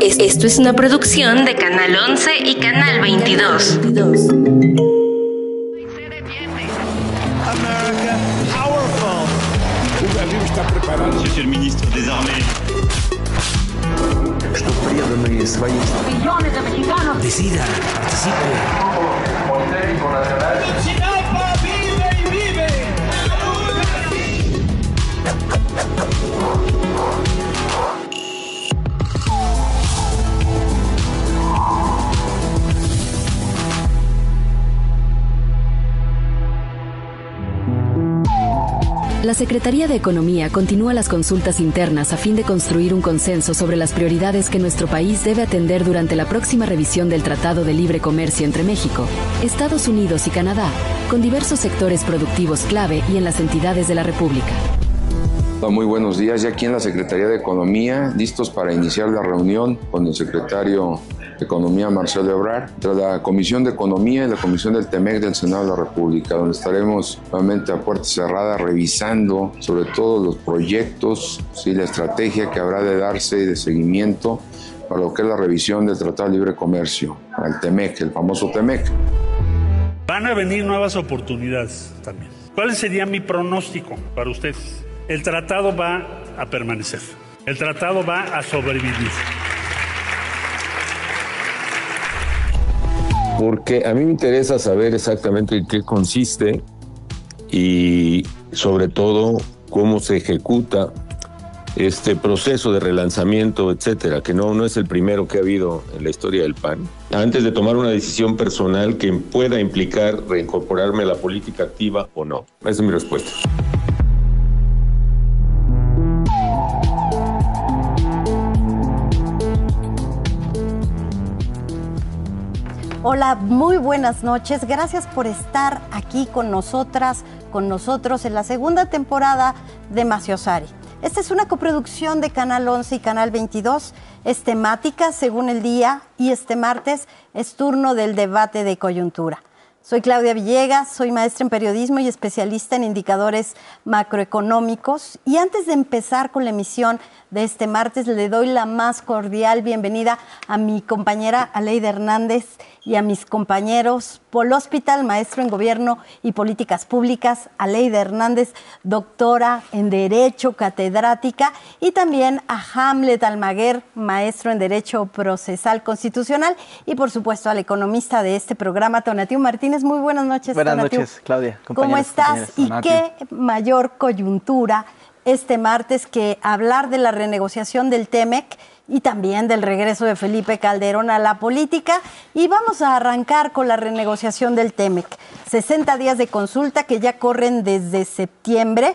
Esto es una producción de Canal 11 y Canal 22. Monsieur le ministre des Armées. Что преданные своей Millones de mexicanos. Decida, participe. ¡Tegucigalpa vive y vive! La Secretaría de Economía continúa las consultas internas a fin de construir un consenso sobre las prioridades que nuestro país debe atender durante la próxima revisión del Tratado de Libre Comercio entre México, Estados Unidos y Canadá, con diversos sectores productivos clave y en las entidades de la República. Muy buenos días, ya aquí en la Secretaría de Economía, listos para iniciar la reunión con el secretario de Economía, Marcelo Ebrard, tras la Comisión de Economía y la Comisión del TEMEC del Senado de la República, donde estaremos nuevamente a puerta cerrada revisando sobre todo los proyectos, ¿sí?, la estrategia que habrá de darse y de seguimiento para lo que es la revisión del Tratado de Libre Comercio, al TEMEC, el famoso TEMEC. Van a venir nuevas oportunidades también. ¿Cuál sería mi pronóstico para ustedes? El tratado va a permanecer. El tratado va a sobrevivir. Porque a mí me interesa saber exactamente en qué consiste y sobre todo cómo se ejecuta este proceso de relanzamiento, etcétera, que no es el primero que ha habido en la historia del PAN. Antes de tomar una decisión personal que pueda implicar reincorporarme a la política activa o no. Esa es mi respuesta. Hola, muy buenas noches. Gracias por estar aquí con nosotras, con nosotros en la segunda temporada de Maciosari. Esta es una coproducción de Canal 11 y Canal 22. Es temática según el día y este martes es turno del debate de coyuntura. Soy Claudia Villegas, soy maestra en periodismo y especialista en indicadores macroeconómicos. Y antes de empezar con la emisión de este martes, le doy la más cordial bienvenida a mi compañera Aleida Hernández y a mis compañeros Paul Hospital, maestro en Gobierno y Políticas Públicas, Aleida Hernández, doctora en Derecho, catedrática, y también a Hamlet Almaguer, maestro en Derecho Procesal Constitucional, y por supuesto al economista de este programa, Tonatiuh Martínez. Muy buenas noches, Buenas Tonatiuh. noches, Claudia. ¿Cómo estás? Y qué mayor coyuntura este martes que hablar de la renegociación del TEMEC y también del regreso de Felipe Calderón a la política. Y vamos a arrancar con la renegociación del TEMEC. 60 días de consulta que ya corren desde septiembre.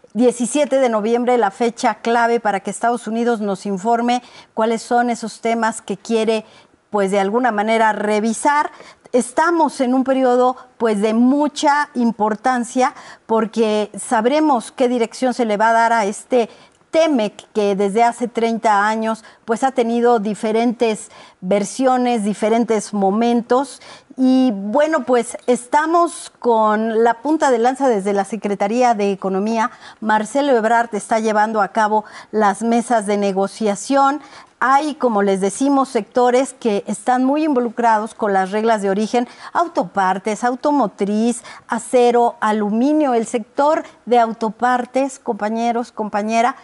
17 de noviembre, la fecha clave para que Estados Unidos nos informe cuáles son esos temas que quiere, pues de alguna manera, revisar. Estamos en un periodo pues de mucha importancia porque sabremos qué dirección se le va a dar a este TEMEC que desde hace 30 años pues ha tenido diferentes versiones, diferentes momentos. Y bueno, pues estamos con la punta de lanza desde la Secretaría de Economía. Marcelo Ebrard está llevando a cabo las mesas de negociación. Hay, como les decimos, sectores que están muy involucrados con las reglas de origen, autopartes, automotriz, acero, aluminio. El sector de autopartes, compañeros, compañera,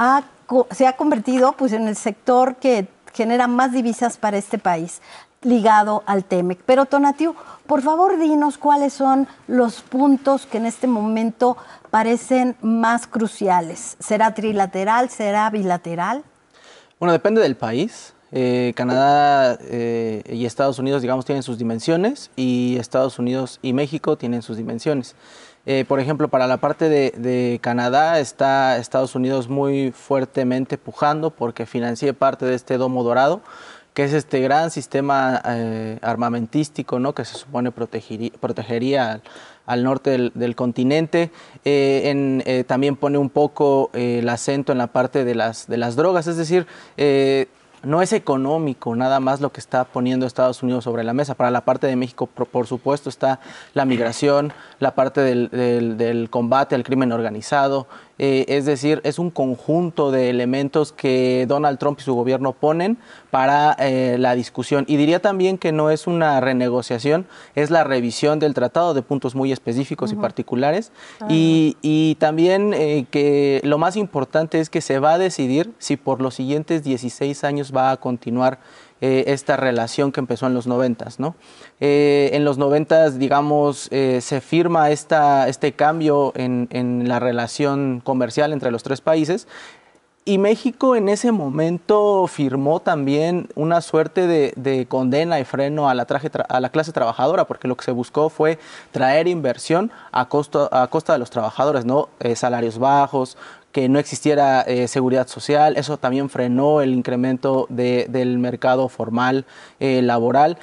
se ha convertido pues en el sector que genera más divisas para este país, ligado al TEMEC. Pero Tonatiuh, por favor, dinos cuáles son los puntos que en este momento parecen más cruciales. ¿Será trilateral? ¿Será bilateral? Bueno, depende del país. Canadá y Estados Unidos, digamos, tienen sus dimensiones y Estados Unidos y México tienen sus dimensiones. Por ejemplo, para la parte de Canadá está Estados Unidos muy fuertemente pujando porque financie parte de este domo dorado, que es este gran sistema armamentístico, ¿no?, que se supone protegería al norte del continente. También pone un poco el acento en la parte de las drogas, es decir, no es económico nada más lo que está poniendo Estados Unidos sobre la mesa. Para la parte de México, por supuesto, está la migración, la parte del combate al crimen organizado, Es decir, es un conjunto de elementos que Donald Trump y su gobierno ponen para la discusión. Y diría también que no es una renegociación, es la revisión del tratado de puntos muy específicos y particulares. Y también que lo más importante es que se va a decidir si por los siguientes 16 años va a continuar esta relación que empezó en los 90s, ¿no? En los 90s, digamos, se firma este cambio en la relación comercial entre los tres países, y México en ese momento firmó también una suerte de condena y freno a la clase trabajadora, porque lo que se buscó fue traer inversión a costa de los trabajadores, ¿no? Salarios bajos, que no existiera seguridad social. Eso también frenó el incremento del mercado formal laboral.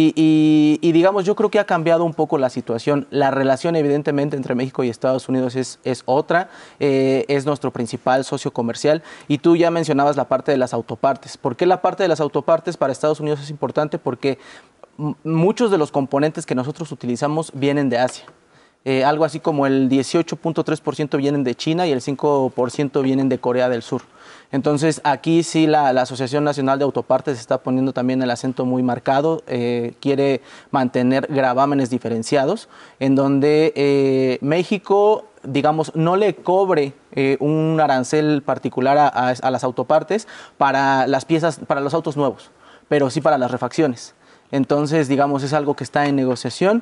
Y digamos, yo creo que ha cambiado un poco la situación. La relación evidentemente entre México y Estados Unidos es otra, es nuestro principal socio comercial, y tú ya mencionabas la parte de las autopartes. ¿Por qué la parte de las autopartes para Estados Unidos es importante? Porque muchos de los componentes que nosotros utilizamos vienen de Asia. Algo así como el 18.3% vienen de China y el 5% vienen de Corea del Sur. Entonces, aquí sí la Asociación Nacional de Autopartes está poniendo también el acento muy marcado, quiere mantener gravámenes diferenciados, en donde México, digamos, no le cobre un arancel particular a las autopartes para las piezas, para los autos nuevos, pero sí para las refacciones. Entonces, digamos, es algo que está en negociación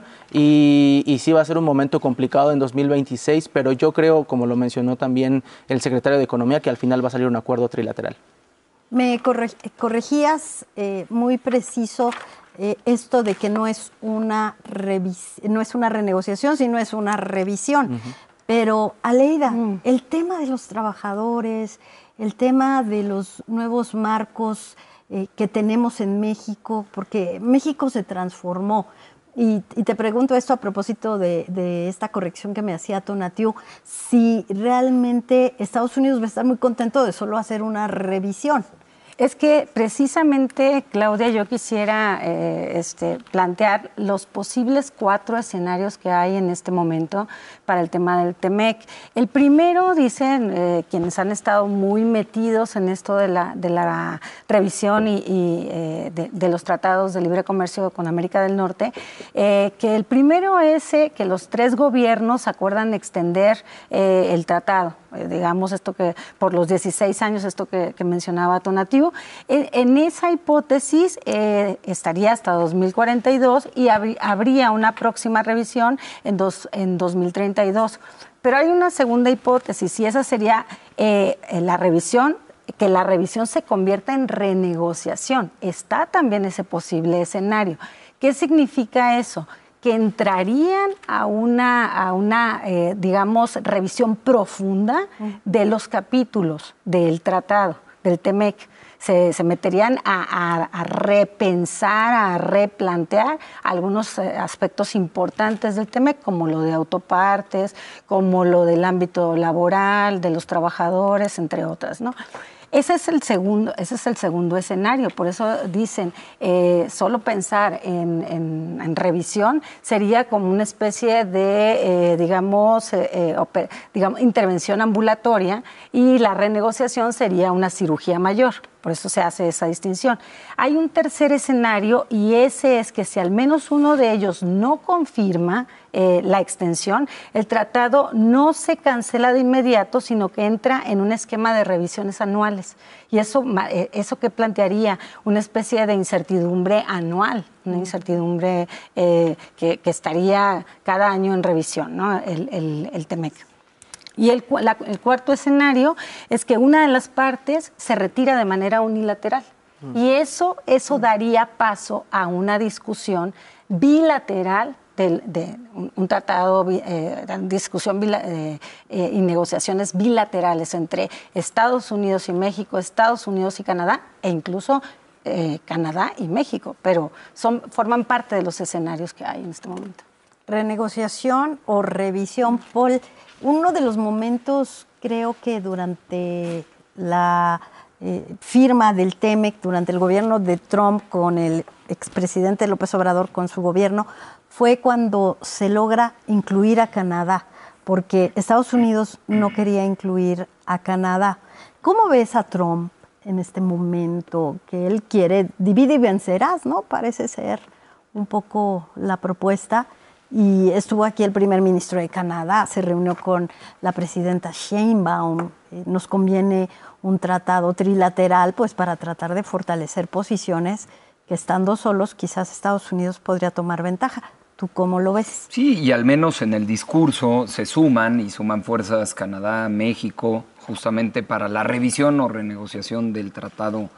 y sí va a ser un momento complicado en 2026, pero yo creo, como lo mencionó también el secretario de Economía, que al final va a salir un acuerdo trilateral. Me corregías muy preciso esto de que no es una renegociación, sino es una revisión. Pero, Aleida, el tema de los trabajadores, el tema de los nuevos marcos que tenemos en México, porque México se transformó. Y te pregunto esto a propósito de esta corrección que me hacía Tonatiuh, si realmente Estados Unidos va a estar muy contento de solo hacer una revisión. Es que precisamente, Claudia, yo quisiera plantear los posibles 4 escenarios que hay en este momento para el tema del TEMEC. El primero, dicen quienes han estado muy metidos en esto de la revisión y de los tratados de libre comercio con América del Norte, que el primero es que los 3 gobiernos acuerdan extender el tratado. Digamos, esto que por los 16 años, esto que mencionaba Tonatiuh, en esa hipótesis estaría hasta 2042 y habría una próxima revisión en 2032. Pero hay una segunda hipótesis y esa sería la revisión, que la revisión se convierta en renegociación. Está también ese posible escenario. ¿Qué significa eso? Que entrarían a una digamos, revisión profunda de los capítulos del tratado, del TEMEC. Se meterían a repensar, a replantear algunos aspectos importantes del TEMEC, como lo de autopartes, como lo del ámbito laboral, de los trabajadores, entre otras, ¿no? Ese es el segundo escenario. Por eso dicen, solo pensar en revisión sería como una especie de, digamos, intervención ambulatoria, y la renegociación sería una cirugía mayor. Por eso se hace esa distinción. Hay un tercer escenario, y ese es que si al menos uno de ellos no confirma la extensión, el tratado no se cancela de inmediato, sino que entra en un esquema de revisiones anuales. Y eso que plantearía una especie de incertidumbre anual, una incertidumbre que estaría cada año en revisión, ¿no? El TEMEC. Y el cuarto escenario es que una de las partes se retira de manera unilateral. Y eso daría paso a una discusión bilateral de un tratado, discusión y negociaciones bilaterales entre Estados Unidos y México, Estados Unidos y Canadá, e incluso Canadá y México, pero forman parte de los escenarios que hay en este momento. Renegociación o revisión, Paul. Uno de los momentos, creo que durante la firma del TEMEC, durante el gobierno de Trump con el expresidente López Obrador, con su gobierno, fue cuando se logra incluir a Canadá, porque Estados Unidos no quería incluir a Canadá. ¿Cómo ves a Trump en este momento que él quiere divide y vencerás, ¿no? Parece ser un poco la propuesta. Y estuvo aquí el primer ministro de Canadá, se reunió con la presidenta Sheinbaum. Nos conviene un tratado trilateral pues para tratar de fortalecer posiciones que estando solos quizás Estados Unidos podría tomar ventaja. ¿Tú cómo lo ves? Sí, y al menos en el discurso se suman fuerzas Canadá, México, justamente para la revisión o renegociación del Tratado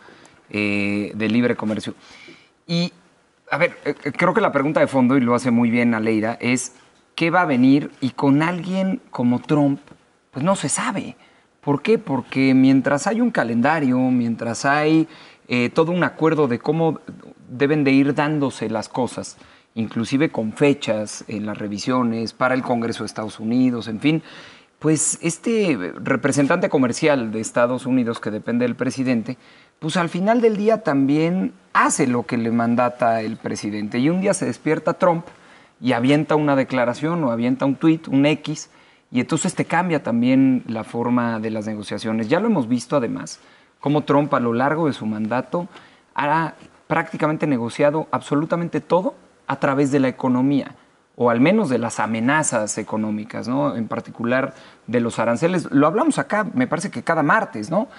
de Libre Comercio. Y, a ver, creo que la pregunta de fondo, y lo hace muy bien Aleida, es ¿qué va a venir? Y con alguien como Trump, pues no se sabe. ¿Por qué? Porque mientras hay un calendario, mientras hay todo un acuerdo de cómo deben de ir dándose las cosas, inclusive con fechas en las revisiones para el Congreso de Estados Unidos, en fin, pues este representante comercial de Estados Unidos que depende del presidente, pues al final del día también hace lo que le mandata el presidente. Y un día se despierta Trump y avienta una declaración o avienta un tuit, un X, y entonces te cambia también la forma de las negociaciones. Ya lo hemos visto además, cómo Trump a lo largo de su mandato ha prácticamente negociado absolutamente todo a través de la economía, o al menos de las amenazas económicas, ¿no? En particular de los aranceles. Lo hablamos acá, me parece que cada martes, ¿no?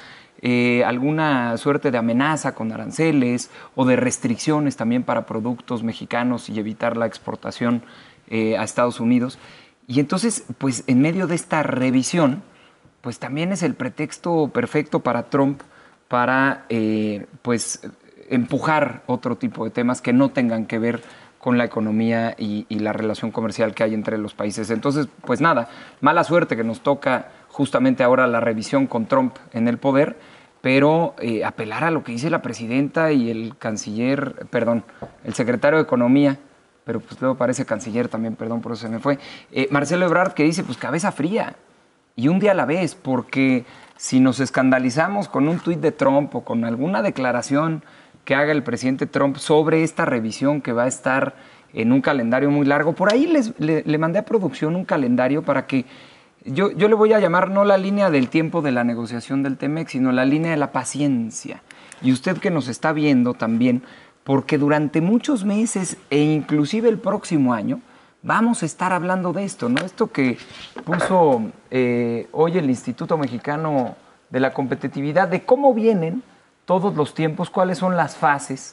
Alguna suerte de amenaza con aranceles o de restricciones también para productos mexicanos y evitar la exportación a Estados Unidos. Y entonces, pues en medio de esta revisión, pues también es el pretexto perfecto para Trump para, pues, empujar otro tipo de temas que no tengan que ver con la economía y la relación comercial que hay entre los países. Entonces, pues nada, mala suerte que nos toca justamente ahora la revisión con Trump en el poder, pero apelar a lo que dice la presidenta y el canciller, perdón, el secretario de Economía, pero pues luego parece canciller también, perdón, por eso se me fue, Marcelo Ebrard, que dice, pues cabeza fría, y un día a la vez, porque si nos escandalizamos con un tuit de Trump o con alguna declaración que haga el presidente Trump sobre esta revisión que va a estar en un calendario muy largo, por ahí le mandé a producción un calendario para que yo le voy a llamar no la línea del tiempo de la negociación del TEMEC, sino la línea de la paciencia. Y usted que nos está viendo también, porque durante muchos meses e inclusive el próximo año vamos a estar hablando de esto, ¿no? Esto que puso hoy el Instituto Mexicano de la Competitividad, de cómo vienen todos los tiempos, cuáles son las fases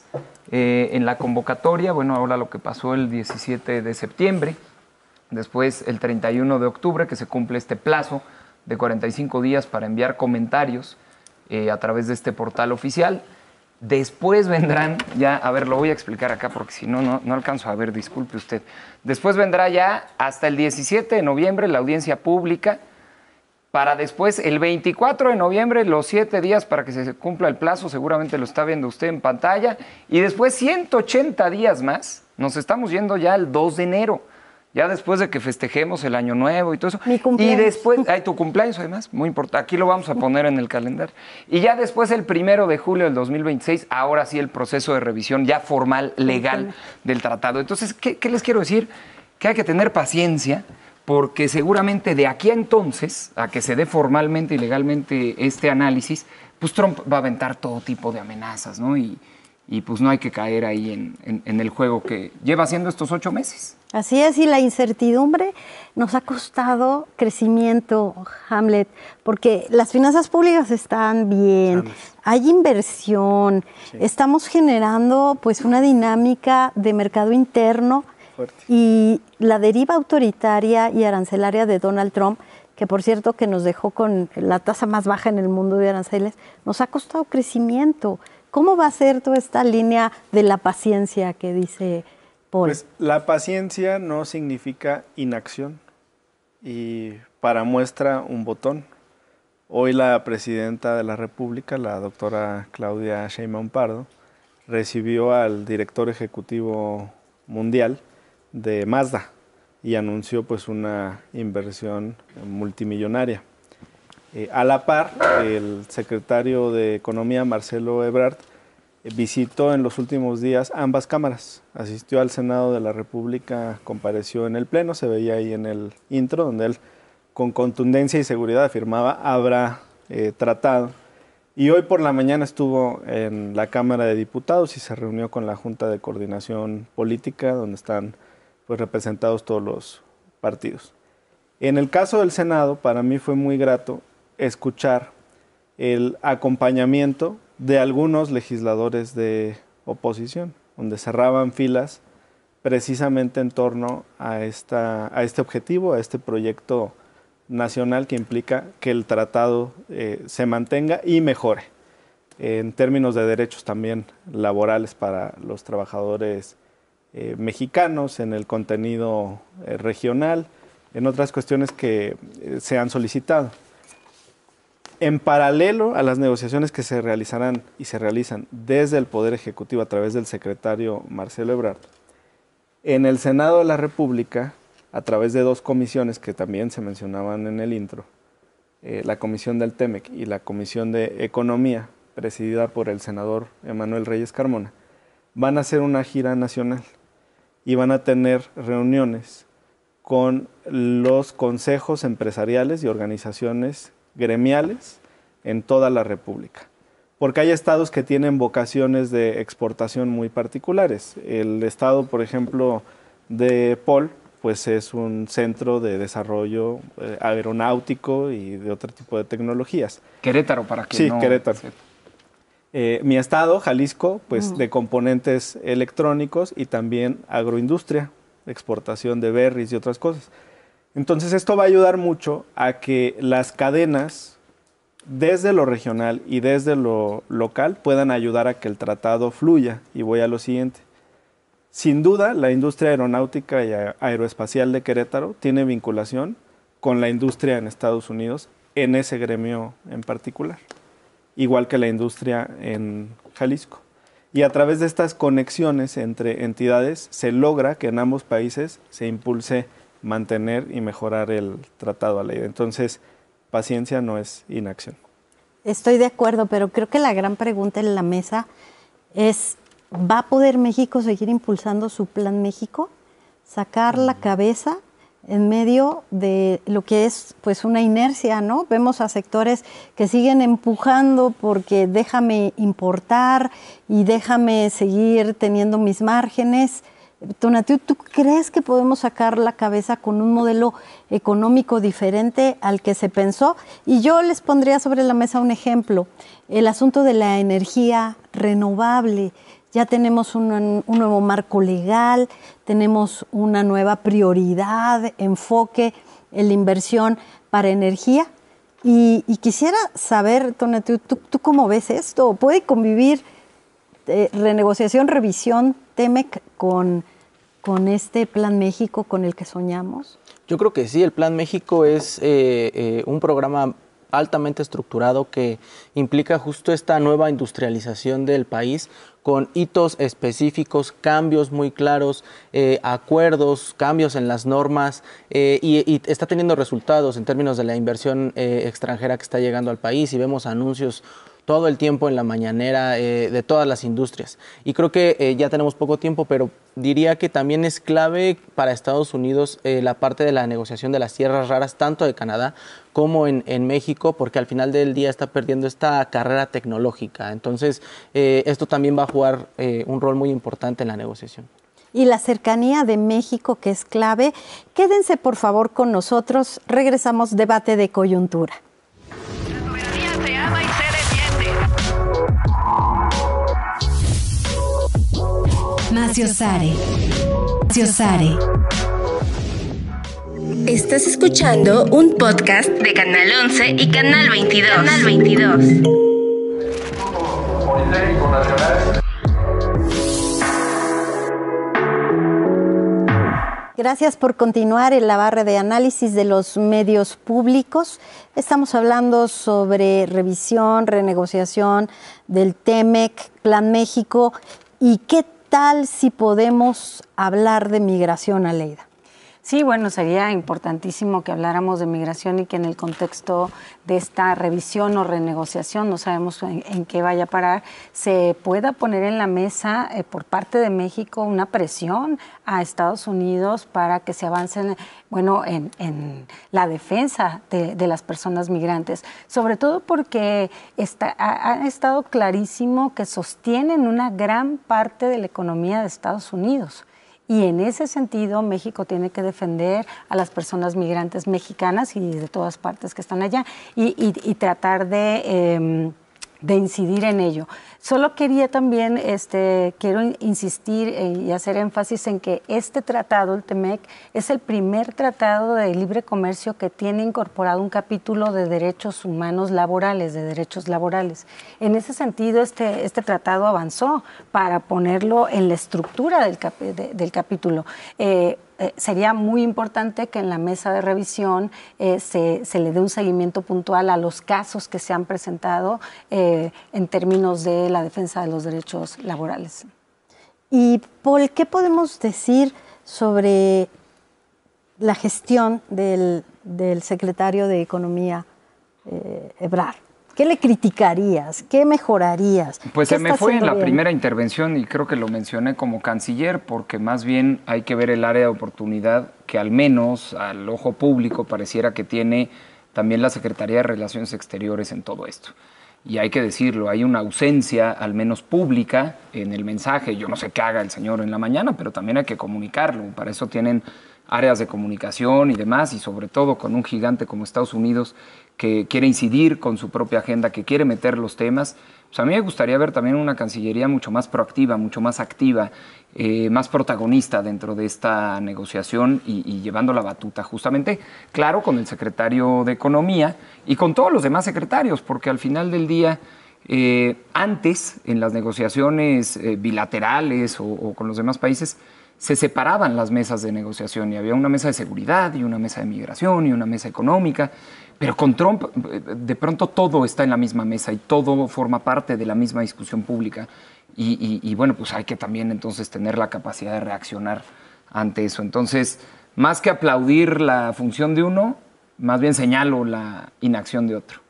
en la convocatoria. Bueno, ahora lo que pasó el 17 de septiembre, después el 31 de octubre, que se cumple este plazo de 45 días para enviar comentarios a través de este portal oficial. Después vendrán ya, a ver, lo voy a explicar acá porque si no alcanzo a ver, disculpe usted. Después vendrá ya hasta el 17 de noviembre la audiencia pública, para después el 24 de noviembre los 7 días para que se cumpla el plazo, seguramente lo está viendo usted en pantalla, y después 180 días más, nos estamos yendo ya al 2 de enero. Ya después de que festejemos el Año Nuevo y todo eso. Mi cumpleaños. Y después, tu cumpleaños además, muy importante. Aquí lo vamos a poner en el calendario. Y ya después, el 1 de julio del 2026, ahora sí el proceso de revisión ya formal, legal del tratado. Entonces, ¿qué les quiero decir? Que hay que tener paciencia, porque seguramente de aquí a entonces, a que se dé formalmente y legalmente este análisis, pues Trump va a aventar todo tipo de amenazas, ¿no? Y pues no hay que caer ahí en el juego que lleva haciendo estos 8 meses. Así es, y la incertidumbre nos ha costado crecimiento, Hamlet, porque las finanzas públicas están bien, hay inversión, estamos generando pues una dinámica de mercado interno fuerte. Y la deriva autoritaria y arancelaria de Donald Trump, que por cierto que nos dejó con la tasa más baja en el mundo de aranceles, nos ha costado crecimiento. ¿Cómo va a ser toda esta línea de la paciencia que dice Paul? Pues la paciencia no significa inacción, y para muestra un botón. Hoy la presidenta de la República, la doctora Claudia Sheinbaum Pardo, recibió al director ejecutivo mundial de Mazda y anunció pues una inversión multimillonaria. A la par, el secretario de Economía, Marcelo Ebrard, visitó en los últimos días ambas cámaras. Asistió al Senado de la República, compareció en el Pleno, se veía ahí en el intro, donde él con contundencia y seguridad afirmaba, habrá tratado. Y hoy por la mañana estuvo en la Cámara de Diputados y se reunió con la Junta de Coordinación Política, donde están pues, representados todos los partidos. En el caso del Senado, para mí fue muy grato escuchar el acompañamiento de algunos legisladores de oposición, donde cerraban filas precisamente en torno a este objetivo, a este proyecto nacional que implica que el tratado se mantenga y mejore en términos de derechos también laborales para los trabajadores mexicanos, en el contenido regional, en otras cuestiones que se han solicitado. En paralelo a las negociaciones que se realizarán y se realizan desde el Poder Ejecutivo a través del secretario Marcelo Ebrard, en el Senado de la República, a través de 2 comisiones que también se mencionaban en el intro, la Comisión del TEMEC y la Comisión de Economía, presidida por el senador Emanuel Reyes Carmona, van a hacer una gira nacional y van a tener reuniones con los consejos empresariales y organizaciones gremiales en toda la República. Porque hay estados que tienen vocaciones de exportación muy particulares. El estado, por ejemplo, de Pol, pues es un centro de desarrollo aeronáutico y de otro tipo de tecnologías. Querétaro, para que sí, no... Querétaro. Mi estado, Jalisco, pues de componentes electrónicos y también agroindustria, exportación de berries y otras cosas. Entonces esto va a ayudar mucho a que las cadenas desde lo regional y desde lo local puedan ayudar a que el tratado fluya. Y voy a lo siguiente. Sin duda, la industria aeronáutica y aeroespacial de Querétaro tiene vinculación con la industria en Estados Unidos, en ese gremio en particular, igual que la industria en Jalisco. Y a través de estas conexiones entre entidades se logra que en ambos países se impulse mantener y mejorar el tratado a ley. Entonces, paciencia no es inacción. Estoy de acuerdo, pero creo que la gran pregunta en la mesa es, ¿va a poder México seguir impulsando su Plan México? Sacar la cabeza en medio de lo que es pues una inercia, ¿no? Vemos a sectores que siguen empujando porque déjame importar y déjame seguir teniendo mis márgenes. Tonatiuh, ¿tú crees que podemos sacar la cabeza con un modelo económico diferente al que se pensó? Y yo les pondría sobre la mesa un ejemplo, el asunto de la energía renovable. Ya tenemos un nuevo marco legal, tenemos una nueva prioridad, enfoque en la inversión para energía. Y quisiera saber, Tonatiuh, ¿tú cómo ves esto? ¿Puede convivir renegociación, revisión, TEMEC con este Plan México con el que soñamos? Yo creo que sí, el Plan México es un programa altamente estructurado que implica justo esta nueva industrialización del país con hitos específicos, cambios muy claros, acuerdos, cambios en las normas y está teniendo resultados en términos de la inversión extranjera que está llegando al país y vemos anuncios todo el tiempo en la mañanera de todas las industrias. Y creo que ya tenemos poco tiempo, pero diría que también es clave para Estados Unidos la parte de la negociación de las tierras raras, tanto de Canadá como en México, porque al final del día está perdiendo esta carrera tecnológica. Entonces, esto también va a jugar un rol muy importante en la negociación. Y la cercanía de México, que es clave. Quédense, por favor, con nosotros. Regresamos, debate de coyuntura. Maciosare. Estás escuchando un podcast de Canal 11 y Canal 22. Canal 22. Gracias por continuar en la barra de análisis de los medios públicos. Estamos hablando sobre revisión, renegociación del TEMEC, Plan México y qué tal si podemos hablar de migración, Aleida. Sí, bueno, sería importantísimo que habláramos de migración y que en el contexto de esta revisión o renegociación, no sabemos en qué vaya a parar, se pueda poner en la mesa por parte de México una presión a Estados Unidos para que se avance en la defensa de las personas migrantes, sobre todo porque ha estado clarísimo que sostienen una gran parte de la economía de Estados Unidos. Y en ese sentido, México tiene que defender a las personas migrantes mexicanas y de todas partes que están allá y tratar de incidir en ello. Solo quería también, quiero insistir y hacer énfasis en que este tratado, el TEMEC, es el primer tratado de libre comercio que tiene incorporado un capítulo de derechos humanos laborales, de derechos laborales. En ese sentido, este tratado avanzó para ponerlo en la estructura del capítulo. Sería muy importante que en la mesa de revisión se le dé un seguimiento puntual a los casos que se han presentado en términos de la defensa de los derechos laborales. Y Paul, ¿qué podemos decir sobre la gestión del secretario de Economía, Ebrard? ¿Qué le criticarías? ¿Qué mejorarías? Pues se me fue en la primera intervención y creo que lo mencioné como canciller, porque más bien hay que ver el área de oportunidad que al menos al ojo público pareciera que tiene también la Secretaría de Relaciones Exteriores en todo esto. Y hay que decirlo, hay una ausencia, al menos pública, en el mensaje. Yo no sé qué haga el señor en la mañana, pero también hay que comunicarlo. Para eso tienen áreas de comunicación y demás, y sobre todo con un gigante como Estados Unidos que quiere incidir con su propia agenda, que quiere meter los temas. Pues a mí me gustaría ver también una Cancillería mucho más proactiva, mucho más activa, más protagonista dentro de esta negociación y llevando la batuta justamente, claro, con el secretario de Economía y con todos los demás secretarios, porque al final del día, antes, en las negociaciones bilaterales o con los demás países, se separaban las mesas de negociación y había una mesa de seguridad y una mesa de migración y una mesa económica, pero con Trump de pronto todo está en la misma mesa y todo forma parte de la misma discusión pública y bueno, pues hay que también entonces tener la capacidad de reaccionar ante eso. Entonces, más que aplaudir la función de uno, más bien señalo la inacción de otro.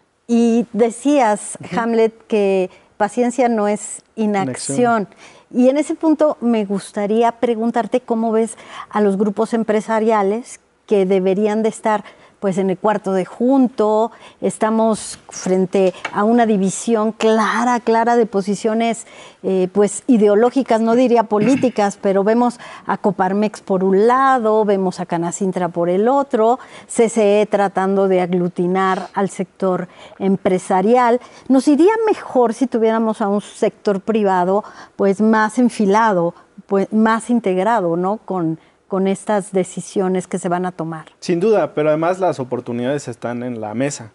Y decías, Hamlet, que paciencia no es inacción. Y en ese punto me gustaría preguntarte cómo ves a los grupos empresariales que deberían de estar pues en el cuarto de junto. Estamos frente a una división clara de posiciones pues ideológicas, no diría políticas, pero vemos a Coparmex por un lado, vemos a Canacintra por el otro, CCE tratando de aglutinar al sector empresarial. Nos iría mejor si tuviéramos a un sector privado pues más enfilado, pues más integrado, ¿no? con estas decisiones que se van a tomar. Sin duda, pero además las oportunidades están en la mesa.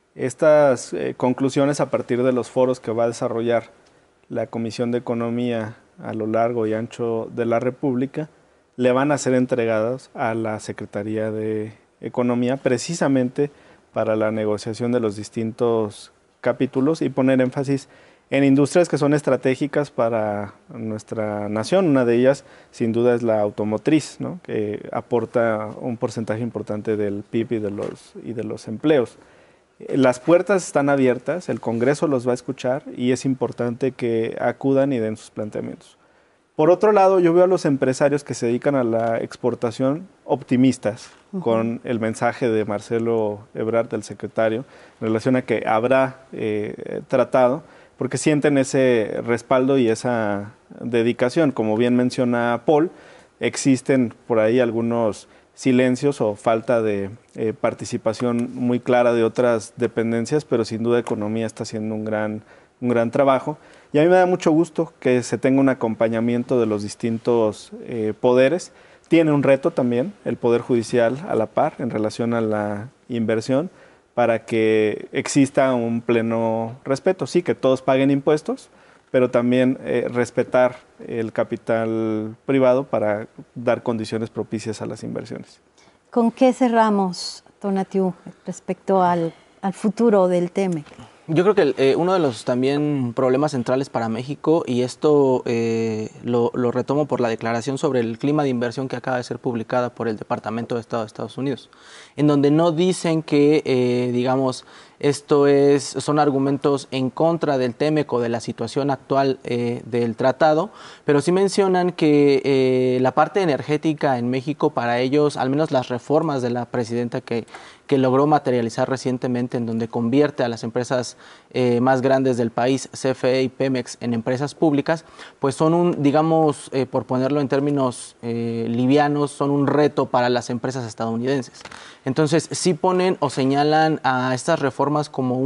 Estas conclusiones a partir de los foros que va a desarrollar la Comisión de Economía a lo largo y ancho de la República le van a ser entregadas a la Secretaría de Economía precisamente para la negociación de los distintos capítulos y poner énfasis en industrias que son estratégicas para nuestra nación. Una de ellas, sin duda, es la automotriz, ¿no? Que aporta un porcentaje importante del PIB y de los empleos. Las puertas están abiertas, el Congreso los va a escuchar y es importante que acudan y den sus planteamientos. Por otro lado, yo veo a los empresarios que se dedican a la exportación optimistas con el mensaje de Marcelo Ebrard, el secretario, en relación a que habrá tratado, porque sienten ese respaldo y esa dedicación. Como bien menciona Paul, existen por ahí algunos silencios o falta de participación muy clara de otras dependencias, pero sin duda Economía está haciendo un gran trabajo. Y a mí me da mucho gusto que se tenga un acompañamiento de los distintos poderes. Tiene un reto también el Poder Judicial a la par en relación a la inversión, para que exista un pleno respeto. Sí, que todos paguen impuestos, pero también respetar el capital privado para dar condiciones propicias a las inversiones. ¿Con qué cerramos, Tonatiuh, respecto al futuro del TEMEC? Yo creo que uno de los también problemas centrales para México, y esto lo retomo por la declaración sobre el clima de inversión que acaba de ser publicada por el Departamento de Estado de Estados Unidos, en donde no dicen que, digamos, son argumentos en contra del TEMEC o de la situación actual del tratado, pero sí mencionan que la parte energética en México, para ellos, al menos las reformas de la presidenta que logró materializar recientemente, en donde convierte a las empresas más grandes del país, CFE y Pemex, en empresas públicas, pues son digamos, por ponerlo en términos livianos, son un reto para las empresas estadounidenses. Entonces, sí ponen o señalan a estas reformas como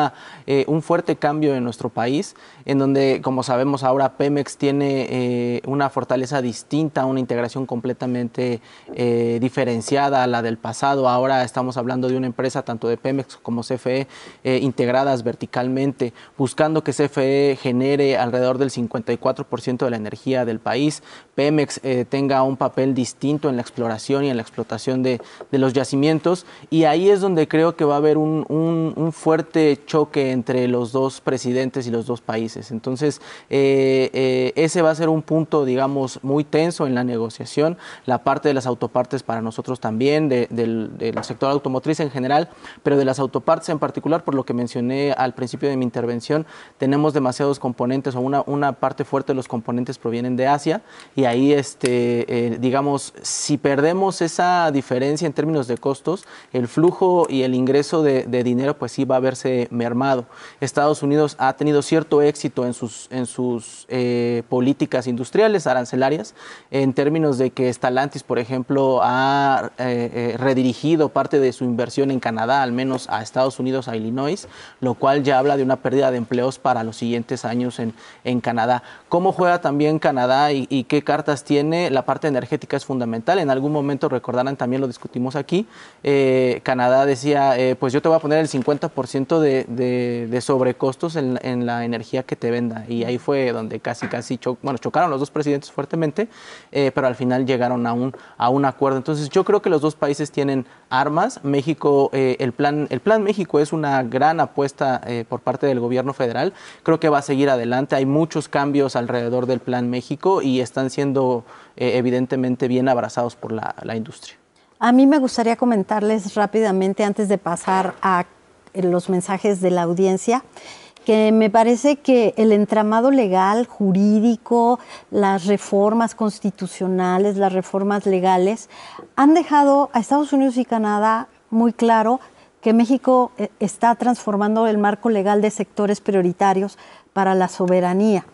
un fuerte cambio en nuestro país, en donde, como sabemos ahora, Pemex tiene una fortaleza distinta, una integración completamente diferenciada a la del pasado. Ahora estamos hablando de una empresa, tanto de Pemex como CFE, integradas verticalmente, buscando que CFE genere alrededor del 54% de la energía del país, Pemex tenga un papel distinto en la exploración y en la explotación de los yacimientos, y ahí es donde creo que va a haber un fuerte choque entre los dos presidentes y los dos países. Entonces, ese va a ser un punto, digamos, muy tenso en la negociación. La parte de las autopartes para nosotros también, del sector automotriz en general, pero de las autopartes en particular, por lo que mencioné al principio de mi intervención, tenemos demasiados componentes, o una parte fuerte de los componentes provienen de Asia, y ahí, digamos, si perdemos esa diferencia en términos de costos, el flujo y el ingreso de dinero, pues sí va a verse mermado. Estados Unidos ha tenido cierto éxito en sus políticas industriales, arancelarias, en términos de que Stellantis, por ejemplo, ha redirigido parte de su inversión en Canadá, al menos a Estados Unidos, a Illinois, lo cual ya habla de una pérdida de empleos para los siguientes años en Canadá. ¿Cómo juega también Canadá y qué cartas tiene? La parte energética es fundamental. En algún momento, recordarán, también lo discutimos aquí, Canadá decía, pues yo te voy a poner el 50% de sobrecostos en la energía que te venda, y ahí fue donde casi chocaron los dos presidentes fuertemente, pero al final llegaron a un acuerdo. Entonces yo creo que los dos países tienen armas. México, el plan México es una gran apuesta por parte del gobierno federal. Creo que va a seguir adelante. Hay muchos cambios alrededor del plan México y están siendo evidentemente bien abrazados por la industria. A mí me gustaría comentarles rápidamente, antes de pasar a los mensajes de la audiencia, que me parece que el entramado legal, jurídico, las reformas constitucionales, las reformas legales, han dejado a Estados Unidos y Canadá muy claro que México está transformando el marco legal de sectores prioritarios para la soberanía.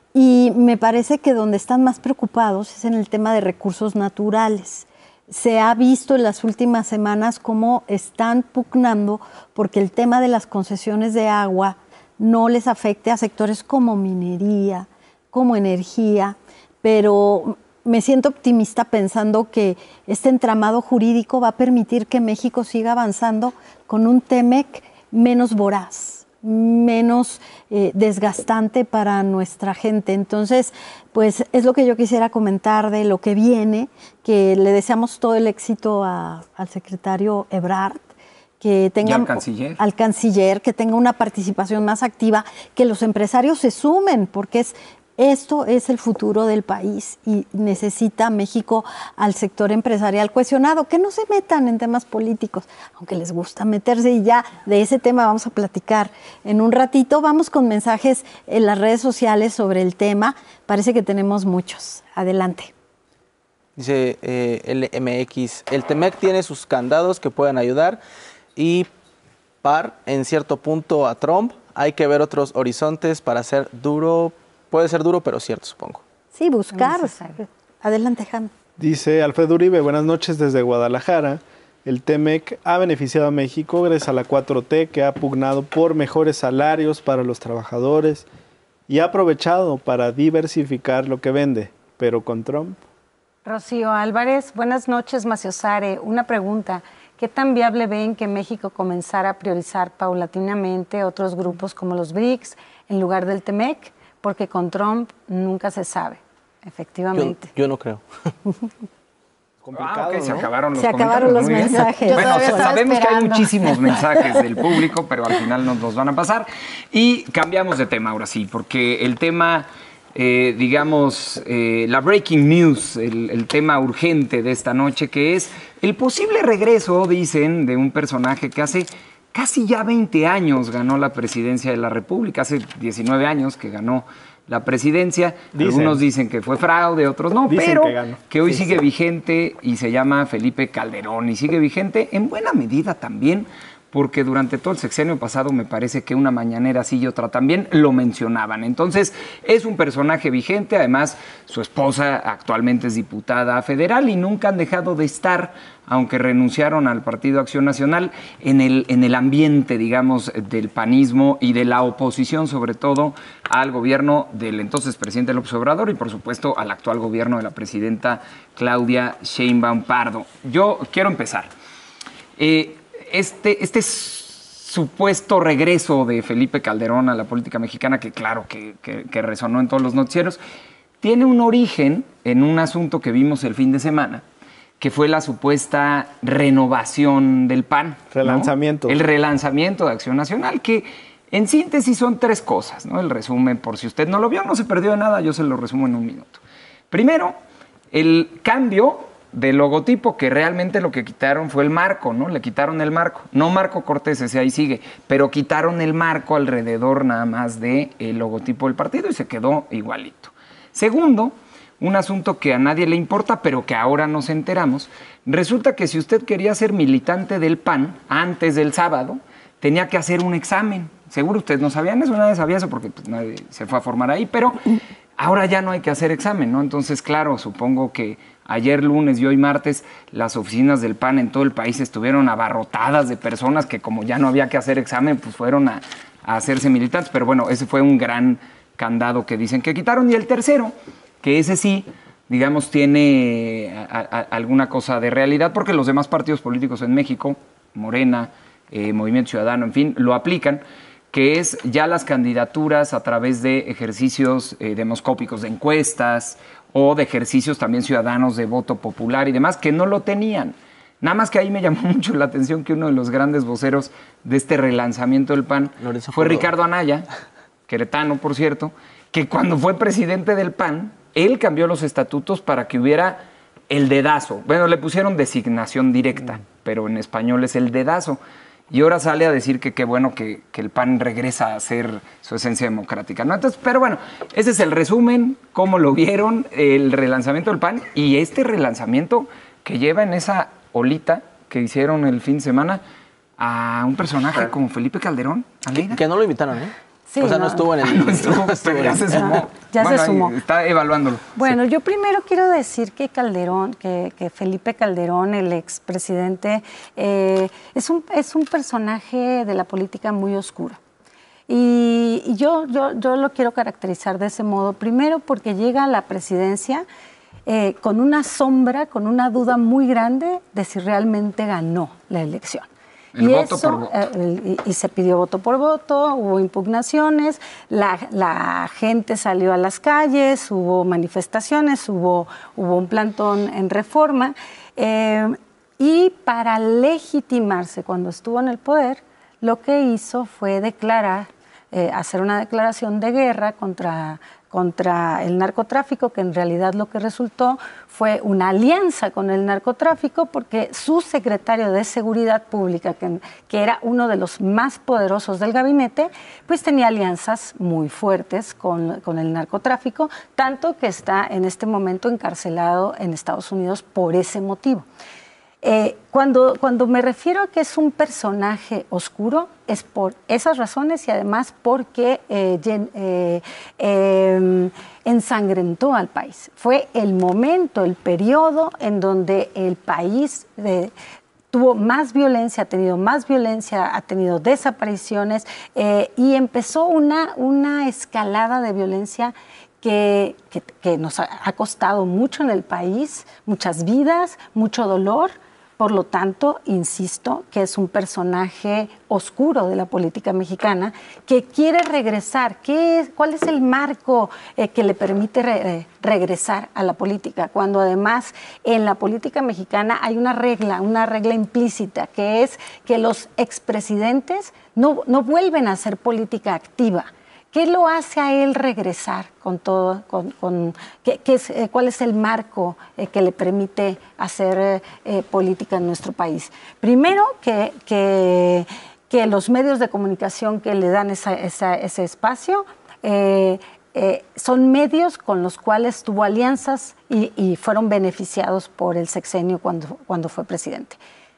Y me parece que donde están más preocupados es en el tema de recursos naturales. Se ha visto en las últimas semanas cómo están pugnando porque el tema de las concesiones de agua no les afecte a sectores como minería, como energía, pero me siento optimista pensando que este entramado jurídico va a permitir que México siga avanzando con un TEMEC menos voraz, menos desgastante para nuestra gente. Entonces, pues es lo que yo quisiera comentar de lo que viene, que le deseamos todo el éxito al secretario Ebrard, que tenga al canciller, que tenga una participación más activa, que los empresarios se sumen, porque esto es el futuro del país y necesita México al sector empresarial cohesionado, que no se metan en temas políticos, aunque les gusta meterse, y ya de ese tema vamos a platicar en un ratito. Vamos con mensajes en las redes sociales sobre el tema, parece que tenemos muchos. Adelante. Dice LMX, el TEMEC tiene sus candados que pueden ayudar y en cierto punto a Trump. Hay que ver otros horizontes para ser duro. Puede ser duro, pero cierto, supongo. Sí, buscar. Adelante, Jan. Dice Alfredo Uribe, buenas noches desde Guadalajara. El TEMEC ha beneficiado a México gracias a la 4T, que ha pugnado por mejores salarios para los trabajadores y ha aprovechado para diversificar lo que vende, pero con Trump. Rocío Álvarez, buenas noches, Maciosare. Una pregunta. ¿Qué tan viable ven que México comenzara a priorizar paulatinamente otros grupos como los BRICS en lugar del TEMEC? Porque con Trump nunca se sabe, efectivamente. Yo no creo. Complicado, Se ¿no? acabaron los Se acabaron comentarios. los Muy bien. mensajes. Bueno, todavía estaba sabemos que hay esperando. muchísimos mensajes del público, pero al final nos los van a pasar. Y cambiamos de tema ahora sí, porque el tema, la breaking news, el tema urgente de esta noche, que es el posible regreso, dicen, de un personaje que hace casi ya 20 años ganó la presidencia de la República, hace 19 años que ganó la presidencia. Algunos dicen que fue fraude, otros no, pero que hoy sigue vigente y se llama Felipe Calderón y sigue vigente en buena medida también porque durante todo el sexenio pasado me parece que una mañanera sí y otra también lo mencionaban. Entonces, es un personaje vigente, además su esposa actualmente es diputada federal y nunca han dejado de estar, aunque renunciaron al Partido Acción Nacional, en el ambiente, digamos, del panismo y de la oposición, sobre todo al gobierno del entonces presidente López Obrador y, por supuesto, al actual gobierno de la presidenta Claudia Sheinbaum Pardo. Yo quiero empezar. Este supuesto regreso de Felipe Calderón a la política mexicana, que claro que resonó en todos los noticieros, tiene un origen en un asunto que vimos el fin de semana, que fue la supuesta renovación del PAN. Relanzamiento. ¿No? El relanzamiento de Acción Nacional, que en síntesis son tres cosas, ¿no? El resumen, por si usted no lo vio, no se perdió de nada, yo se lo resumo en un minuto. Primero, el cambio del logotipo, que realmente lo que quitaron fue el marco, ¿no? Le quitaron el marco. No Marco Cortés, ese ahí sigue, pero quitaron el marco alrededor nada más del logotipo del partido y se quedó igualito. Segundo, un asunto que a nadie le importa, pero que ahora nos enteramos. Resulta que si usted quería ser militante del PAN antes del sábado, tenía que hacer un examen. Seguro ustedes no sabían eso, nadie sabía eso porque pues, nadie se fue a formar ahí, pero ahora ya no hay que hacer examen, ¿no? Entonces, claro, supongo que ayer lunes y hoy martes las oficinas del PAN en todo el país estuvieron abarrotadas de personas que como ya no había que hacer examen, pues fueron a hacerse militantes. Pero bueno, ese fue un gran candado que dicen que quitaron. Y el tercero, que ese sí, digamos, tiene alguna cosa de realidad, porque los demás partidos políticos en México, Morena, Movimiento Ciudadano, en fin, lo aplican, que es ya las candidaturas a través de ejercicios demoscópicos de encuestas o de ejercicios también ciudadanos de voto popular y demás, que no lo tenían. Nada más que ahí me llamó mucho la atención que uno de los grandes voceros de este relanzamiento del PAN fue Ricardo Anaya, queretano, por cierto, que cuando fue presidente del PAN, él cambió los estatutos para que hubiera el dedazo. Bueno, le pusieron designación directa, pero en español es el dedazo. Y ahora sale a decir que qué bueno que el PAN regresa a ser su esencia democrática, ¿no? Entonces, pero bueno, ese es el resumen, cómo lo vieron, el relanzamiento del PAN y este relanzamiento que lleva en esa olita que hicieron el fin de semana a un personaje como Felipe Calderón. Que no lo invitaron, ¿eh? Sí, o sea, no estuvo en el... No estuvo, pero ya se sumó. Ya se sumó. Está evaluándolo. Bueno, yo primero quiero decir que Calderón, que Felipe Calderón, el expresidente, es un personaje de la política muy oscuro. Y yo lo quiero caracterizar de ese modo. Primero porque llega a la presidencia con una sombra, con una duda muy grande de si realmente ganó la elección. El voto por voto. Y se pidió voto por voto, hubo impugnaciones, la gente salió a las calles, hubo manifestaciones, hubo un plantón en Reforma. Y para legitimarse cuando estuvo en el poder, lo que hizo fue hacer una declaración de guerra contra el narcotráfico, que en realidad lo que resultó fue una alianza con el narcotráfico, porque su secretario de Seguridad Pública, que era uno de los más poderosos del gabinete, pues tenía alianzas muy fuertes con el narcotráfico, tanto que está en este momento encarcelado en Estados Unidos por ese motivo. Cuando me refiero a que es un personaje oscuro, es por esas razones y además porque ensangrentó al país. Fue el momento, el periodo en donde el país tuvo más violencia, ha tenido desapariciones y empezó una escalada de violencia que nos ha costado mucho en el país, muchas vidas, mucho dolor, Por lo tanto, insisto que es un personaje oscuro de la política mexicana que quiere regresar. ¿Cuál es el marco que le permite regresar a la política? Cuando además en la política mexicana hay una regla implícita, que es que los expresidentes no vuelven a hacer política activa. ¿Qué lo hace a él regresar con todo? ¿Cuál es el marco que le permite hacer política en nuestro país? Primero, que los medios de comunicación que le dan ese espacio son medios con los cuales tuvo alianzas y fueron beneficiados por el sexenio cuando fue presidente.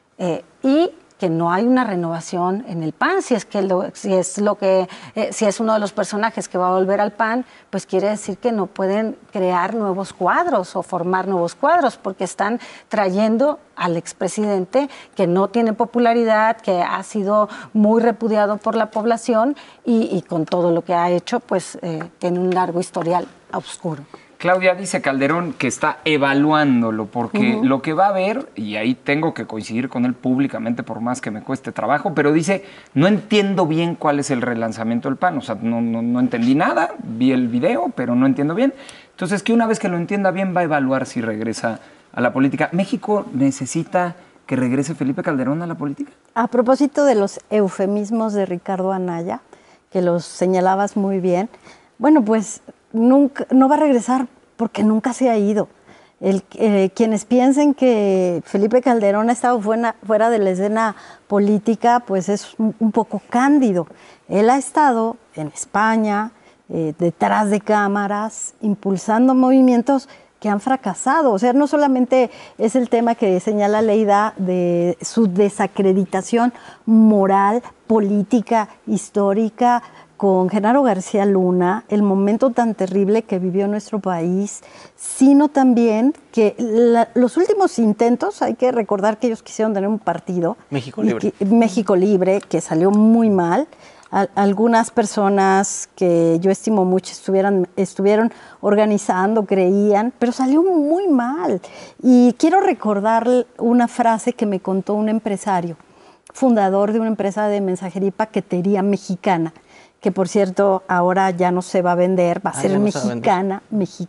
Y que no hay una renovación en el PAN, si es uno de los personajes que va a volver al PAN, pues quiere decir que no pueden crear nuevos cuadros o formar nuevos cuadros, porque están trayendo al expresidente que no tiene popularidad, que ha sido muy repudiado por la población y con todo lo que ha hecho, pues tiene un largo historial oscuro. Claudia, dice Calderón que está evaluándolo porque lo que va a ver, y ahí tengo que coincidir con él públicamente por más que me cueste trabajo, pero dice, no entiendo bien cuál es el relanzamiento del PAN, o sea, no entendí nada, vi el video, pero no entiendo bien. Entonces, que una vez que lo entienda bien va a evaluar si regresa a la política. ¿México necesita que regrese Felipe Calderón a la política? A propósito de los eufemismos de Ricardo Anaya, que los señalabas muy bien, bueno, pues nunca, no va a regresar porque nunca se ha ido. Quienes piensen que Felipe Calderón ha estado fuera de la escena política, pues es un poco cándido. Él ha estado en España, detrás de cámaras, impulsando movimientos que han fracasado. O sea, no solamente es el tema que señala Leida de su desacreditación moral, política, histórica, con Genaro García Luna, el momento tan terrible que vivió nuestro país, sino también que los últimos intentos, hay que recordar que ellos quisieron tener un partido, México Libre, México Libre, que salió muy mal. Algunas personas que yo estimo mucho estuvieron organizando, creían, pero salió muy mal. Y quiero recordar una frase que me contó un empresario, fundador de una empresa de mensajería y paquetería mexicana, que por cierto ahora ya no se va a vender, va a ser mexicana,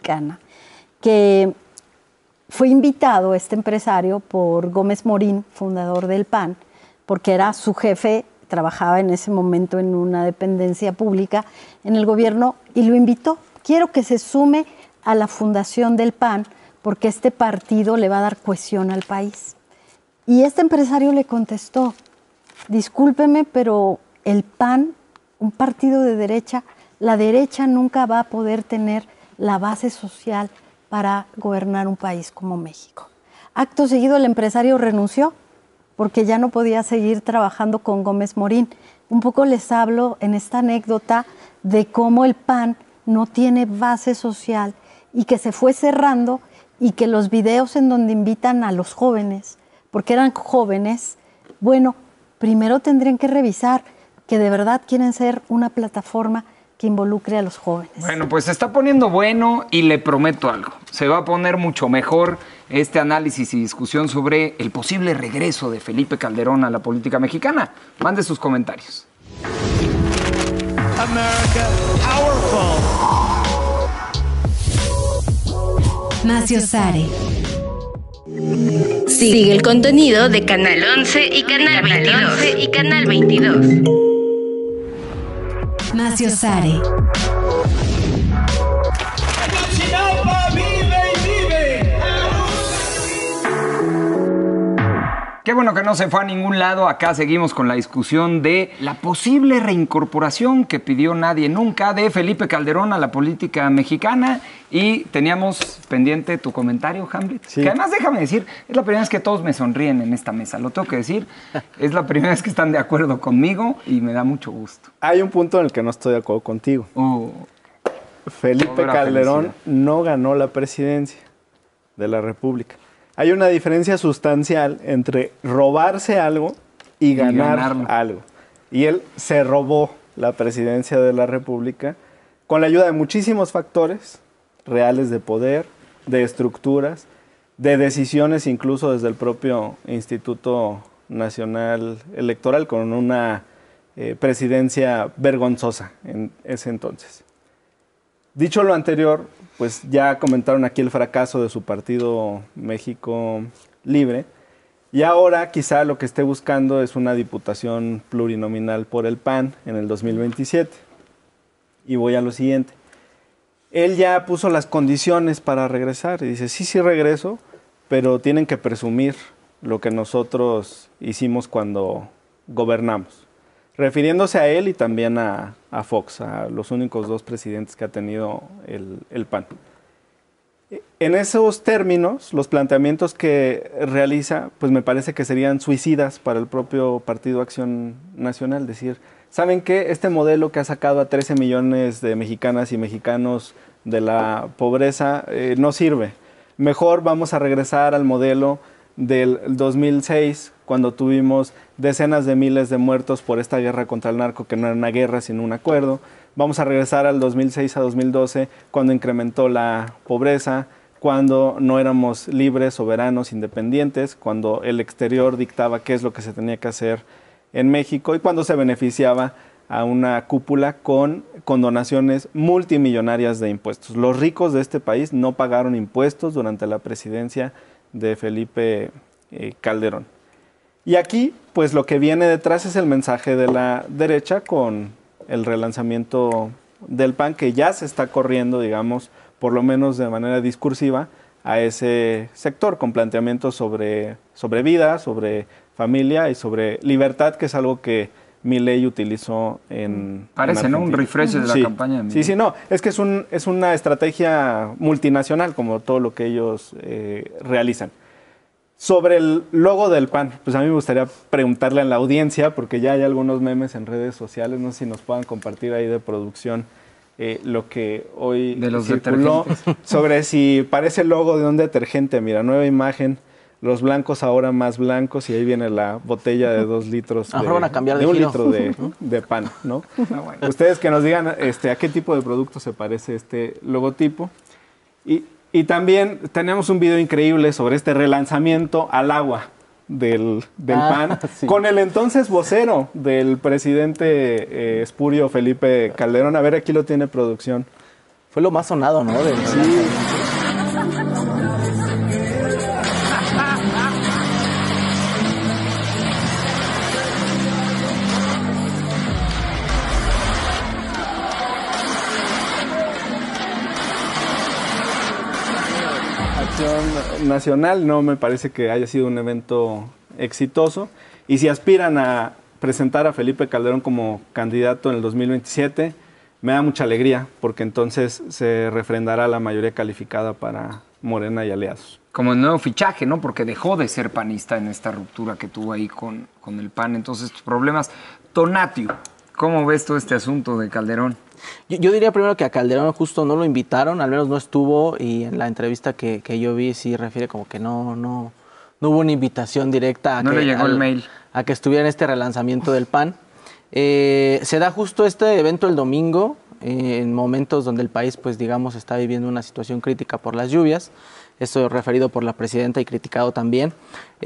que fue invitado este empresario por Gómez Morín, fundador del PAN, porque era su jefe, trabajaba en ese momento en una dependencia pública en el gobierno y lo invitó. Quiero que se sume a la fundación del PAN porque este partido le va a dar cohesión al país. Y este empresario le contestó, discúlpeme, pero el PAN, un partido de derecha, la derecha nunca va a poder tener la base social para gobernar un país como México. Acto seguido el empresario renunció porque ya no podía seguir trabajando con Gómez Morín. Un poco les hablo en esta anécdota de cómo el PAN no tiene base social y que se fue cerrando y que los videos en donde invitan a los jóvenes, porque eran jóvenes, bueno, primero tendrían que revisar que de verdad quieren ser una plataforma que involucre a los jóvenes. Bueno, pues se está poniendo bueno y le prometo algo. Se va a poner mucho mejor este análisis y discusión sobre el posible regreso de Felipe Calderón a la política mexicana. Mande sus comentarios. America, powerful. Macio Sare. Sigue el contenido de Canal 11 y Canal 22. Macio Sare. Ayotzinapa vive y vive. Qué bueno que no se fue a ningún lado. Acá seguimos con la discusión de la posible reincorporación que pidió Nadie Nunca de Felipe Calderón a la política mexicana. Y teníamos pendiente tu comentario, Hamlet. Sí. Que además, déjame decir, es la primera vez que todos me sonríen en esta mesa. Lo tengo que decir. Es la primera vez que están de acuerdo conmigo y me da mucho gusto. Hay un punto en el que no estoy de acuerdo contigo. Felipe Calderón no ganó la presidencia de la República. Hay una diferencia sustancial entre robarse algo y ganar algo. Y él se robó la presidencia de la República con la ayuda de muchísimos factores reales de poder, de estructuras, de decisiones incluso desde el propio Instituto Nacional Electoral, con una presidencia vergonzosa en ese entonces. Dicho lo anterior, pues ya comentaron aquí el fracaso de su partido México Libre, y ahora quizá lo que esté buscando es una diputación plurinominal por el PAN en el 2027. Y voy a lo siguiente. Él ya puso las condiciones para regresar y dice, sí regreso, pero tienen que presumir lo que nosotros hicimos cuando gobernamos. Refiriéndose a él y también a Fox, a los únicos dos presidentes que ha tenido el PAN. En esos términos, los planteamientos que realiza, pues me parece que serían suicidas para el propio Partido Acción Nacional. Decir, ¿saben qué? Este modelo que ha sacado a 13 millones de mexicanas y mexicanos de la pobreza no sirve. Mejor vamos a regresar al modelo del 2006, cuando tuvimos decenas de miles de muertos por esta guerra contra el narco, que no era una guerra sino un acuerdo. Vamos a regresar al 2006 a 2012, cuando incrementó la pobreza, cuando no éramos libres, soberanos, independientes, cuando el exterior dictaba qué es lo que se tenía que hacer en México y cuando se beneficiaba a una cúpula con condonaciones multimillonarias de impuestos. Los ricos de este país no pagaron impuestos durante la presidencia de Felipe Calderón. Y aquí, pues lo que viene detrás es el mensaje de la derecha con el relanzamiento del PAN, que ya se está corriendo, digamos, por lo menos de manera discursiva, a ese sector, con planteamientos sobre vida, sobre familia y sobre libertad, que es algo que Milei utilizó en Parece, ¿no? Un refresh de la campaña de Milei. Sí, no, es que es una estrategia multinacional, como todo lo que ellos realizan. Sobre el logo del PAN, pues a mí me gustaría preguntarle a la audiencia, porque ya hay algunos memes en redes sociales, no sé si nos puedan compartir ahí de producción lo que hoy de los circuló sobre si parece el logo de un detergente. Mira, nueva imagen, los blancos ahora más blancos, y ahí viene la botella de 2 litros de 1 litro de pan, ¿no? Bueno. Ustedes que nos digan a qué tipo de producto se parece este logotipo. Y también tenemos un video increíble sobre este relanzamiento al agua del PAN, sí, con el entonces vocero del presidente espurio Felipe Calderón. A ver, aquí lo tiene producción. Fue lo más sonado, ¿no? Sí. Nacional, no me parece que haya sido un evento exitoso, y si aspiran a presentar a Felipe Calderón como candidato en el 2027, me da mucha alegría, porque entonces se refrendará la mayoría calificada para Morena y aliados. Como el nuevo fichaje, ¿no? Porque dejó de ser panista en esta ruptura que tuvo ahí con el PAN. Entonces, estos problemas. Tonatio, ¿cómo ves todo este asunto de Calderón? Yo diría primero que a Calderón justo no lo invitaron, al menos no estuvo, y en la entrevista que yo vi sí refiere como que no hubo una invitación directa a, no le llegó el mail, a que estuviera en este relanzamiento del PAN. Se da justo este evento el domingo, en momentos donde el país, pues digamos, está viviendo una situación crítica por las lluvias, esto referido por la presidenta y criticado también.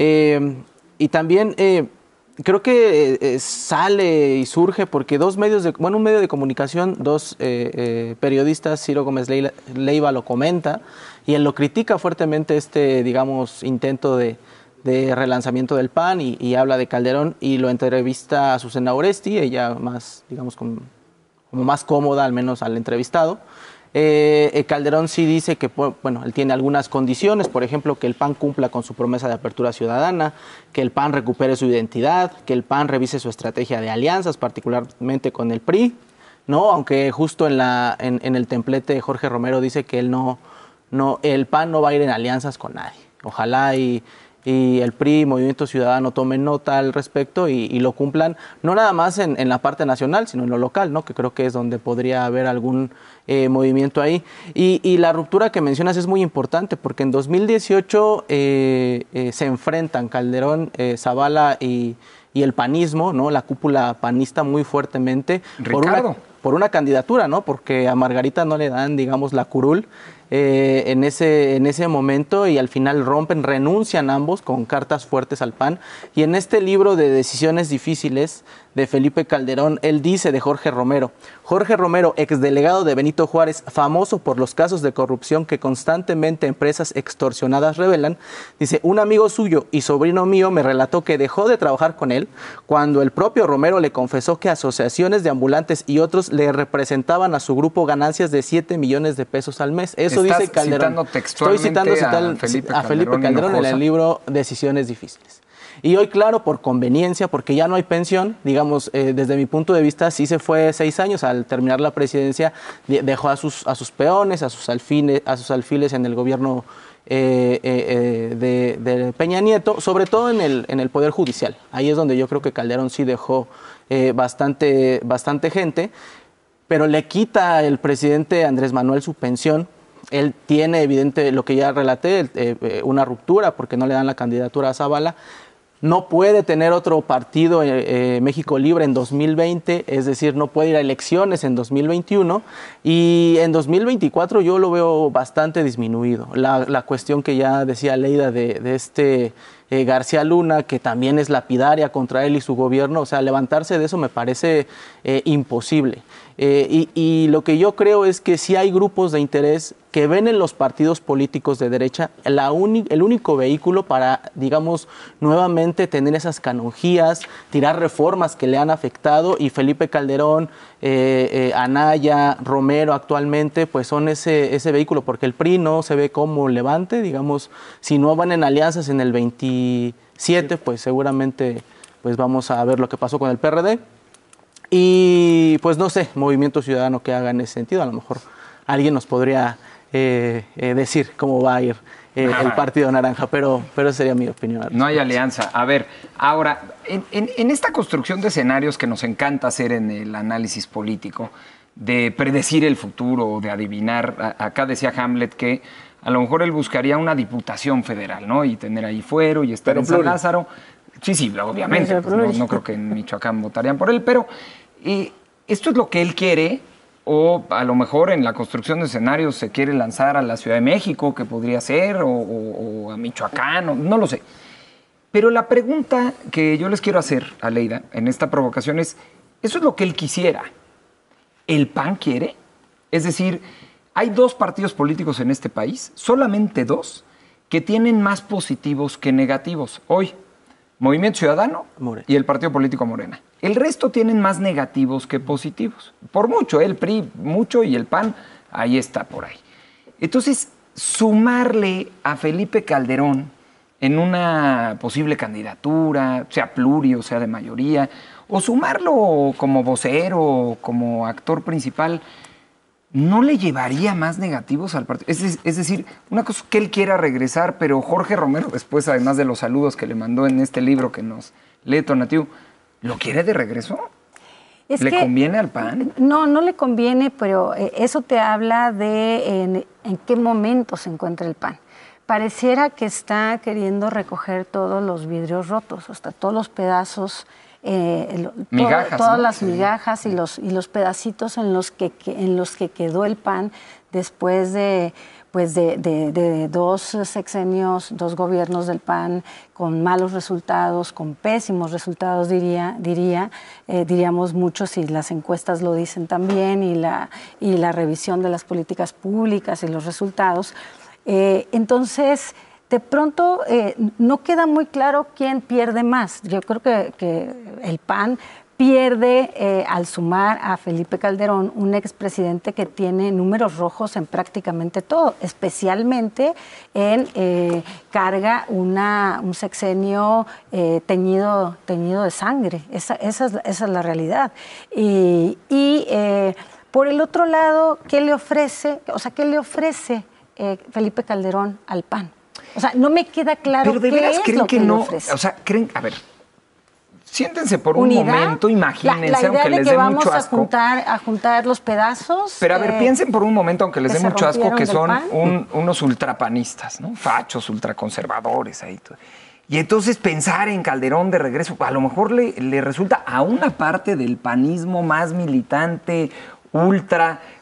Y también creo que sale y surge porque un medio de comunicación, dos periodistas, Ciro Gómez Leiva lo comenta y él lo critica fuertemente digamos, intento de relanzamiento del PAN y habla de Calderón y lo entrevista a Azucena Oresti, ella más, digamos, como más cómoda, al menos al entrevistado. Calderón sí dice que, bueno, él tiene algunas condiciones, por ejemplo, que el PAN cumpla con su promesa de apertura ciudadana, que el PAN recupere su identidad, que el PAN revise su estrategia de alianzas, particularmente con el PRI, ¿no? Aunque justo en el templete Jorge Romero dice que el PAN no va a ir en alianzas con nadie. Ojalá y el PRI, Movimiento Ciudadano, tomen nota al respecto y lo cumplan, no nada más en la parte nacional, sino en lo local, ¿no? Que creo que es donde podría haber algún movimiento ahí. Y la ruptura que mencionas es muy importante, porque en 2018 se enfrentan Calderón, Zavala y el panismo, ¿no? La cúpula panista muy fuertemente por una candidatura, ¿no? Porque a Margarita no le dan, digamos, la curul. en ese momento y al final renuncian ambos con cartas fuertes al PAN. Y en este libro de Decisiones Difíciles de Felipe Calderón, él dice de Jorge Romero, exdelegado de Benito Juárez, famoso por los casos de corrupción que constantemente empresas extorsionadas revelan, dice, un amigo suyo y sobrino mío me relató que dejó de trabajar con él cuando el propio Romero le confesó que asociaciones de ambulantes y otros le representaban a su grupo ganancias de 7 millones de pesos al mes. Eso dice Calderón. Estoy citando a Felipe Calderón en el libro Decisiones Difíciles. Y hoy, claro, por conveniencia, porque ya no hay pensión, digamos, desde mi punto de vista, sí se fue 6 años al terminar la presidencia, dejó a sus peones, a sus alfiles en el gobierno de Peña Nieto, sobre todo en el Poder Judicial. Ahí es donde yo creo que Calderón sí dejó bastante gente, pero le quita el presidente Andrés Manuel su pensión. Él tiene evidente, lo que ya relaté, una ruptura porque no le dan la candidatura a Zavala. No puede tener otro partido México Libre en 2020, es decir, no puede ir a elecciones en 2021 y en 2024 yo lo veo bastante disminuido. La cuestión que ya decía Leida de García Luna, que también es lapidaria contra él y su gobierno, o sea, levantarse de eso me parece imposible. Y lo que yo creo es que sí hay grupos de interés que ven en los partidos políticos de derecha el único vehículo para, digamos, nuevamente tener esas canonjías, tirar reformas que le han afectado, y Felipe Calderón, Anaya, Romero actualmente, pues son ese vehículo, porque el PRI no se ve como levante, digamos, si no van en alianzas en el 27, pues seguramente pues vamos a ver lo que pasó con el PRD. Y pues no sé, Movimiento Ciudadano que haga en ese sentido, a lo mejor alguien nos podría decir cómo va a ir el Partido Naranja, pero esa sería mi opinión. No hay alianza. A ver, ahora, en esta construcción de escenarios que nos encanta hacer en el análisis político, de predecir el futuro, de adivinar, acá decía Hamlet que a lo mejor él buscaría una diputación federal, ¿no? Y tener ahí fuero y estar en San Lázaro. Sí, obviamente. Pues no creo que en Michoacán votarían por él, pero esto es lo que él quiere, o a lo mejor en la construcción de escenarios se quiere lanzar a la Ciudad de México, que podría ser, o a Michoacán, no lo sé. Pero la pregunta que yo les quiero hacer a Leida en esta provocación es, ¿eso es lo que él quisiera? ¿El PAN quiere? Es decir, hay 2 partidos políticos en este país, solamente 2, que tienen más positivos que negativos hoy. Movimiento Ciudadano y el Partido Político Morena. El resto tienen más negativos que positivos. Por mucho, el PRI mucho y el PAN ahí está por ahí. Entonces, sumarle a Felipe Calderón en una posible candidatura, sea plurio, sea de mayoría, o sumarlo como vocero, como actor principal, ¿no le llevaría más negativos al partido? Es decir, una cosa que él quiera regresar, pero Jorge Romero, después, además de los saludos que le mandó en este libro que nos lee Tonatiuh, ¿lo quiere de regreso? ¿Le conviene al PAN? No le conviene, pero eso te habla de en qué momento se encuentra el PAN. Pareciera que está queriendo recoger todos los vidrios rotos, hasta todos los pedazos, migajas, todas ¿no? las migajas y los pedacitos en los que quedó el PAN después de 2 sexenios, 2 gobiernos del PAN con malos resultados, con pésimos resultados diríamos muchos, y las encuestas lo dicen también, y la revisión de las políticas públicas y los resultados. Entonces, de pronto no queda muy claro quién pierde más. Yo creo que el PAN pierde al sumar a Felipe Calderón, un expresidente que tiene números rojos en prácticamente todo, especialmente en carga un sexenio teñido de sangre. Esa es la realidad. Y por el otro lado, ¿qué le ofrece? O sea, ¿qué le ofrece Felipe Calderón al PAN? O sea, no me queda claro pero de qué veras es creen lo que le no, ofrece. o sea, creen, a ver, siéntense por un ¿Unidad? momento, imagínense, la idea aunque de les que dé vamos mucho asco. a juntar los pedazos. Pero a ver, piensen por un momento, aunque les dé mucho asco, que son unos ultrapanistas, ¿no? Fachos, ultraconservadores ahí. Y entonces pensar en Calderón de regreso, a lo mejor le resulta a una parte del panismo más militante, ultra,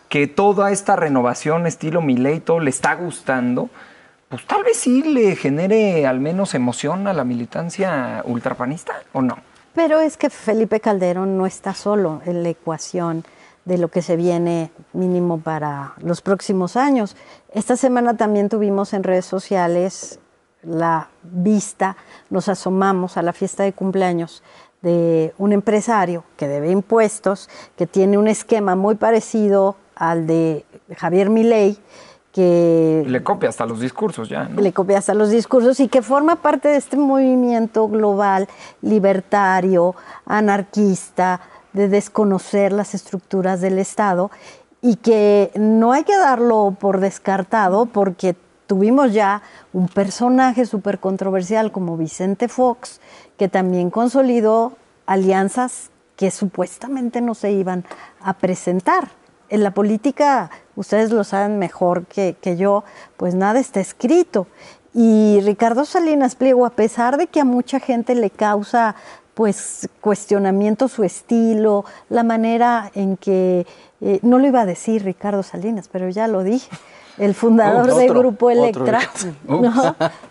que toda esta renovación estilo Milei todo le está gustando, pues tal vez sí le genere al menos emoción a la militancia ultrapanista, ¿o no? Pero es que Felipe Calderón no está solo en la ecuación de lo que se viene mínimo para los próximos años. Esta semana también tuvimos en redes sociales la vista, nos asomamos a la fiesta de cumpleaños de un empresario que debe impuestos, que tiene un esquema muy parecido al de Javier Milei, que le copia hasta los discursos ya, ¿no? Le copia hasta los discursos y que forma parte de este movimiento global, libertario, anarquista, de desconocer las estructuras del Estado, y que no hay que darlo por descartado, porque tuvimos ya un personaje súper controversial como Vicente Fox, que también consolidó alianzas que supuestamente no se iban a presentar. En la política, ustedes lo saben mejor que yo, pues nada está escrito. Y Ricardo Salinas Pliego, a pesar de que a mucha gente le causa pues cuestionamiento su estilo, la manera en que, no lo iba a decir Ricardo Salinas, pero ya lo dije, el fundador del Grupo Electra, ¿no?